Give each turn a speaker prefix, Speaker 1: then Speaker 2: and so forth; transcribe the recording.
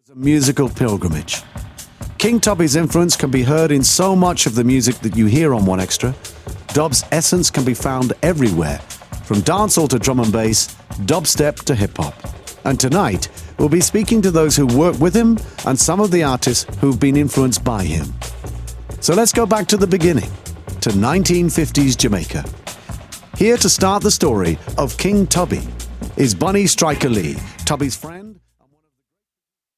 Speaker 1: A musical pilgrimage. King Tubby's influence can be heard in so much of the music that you hear on 1Xtra. Dub's essence can be found everywhere, from dancehall to drum and bass, dubstep to hip-hop. And tonight, we'll be speaking to those who work with him and some of the artists who've been influenced by him. So let's go back to the beginning, to 1950s Jamaica. Here to start the story of King Tubby is Bunny Striker Lee, Tubby's friend.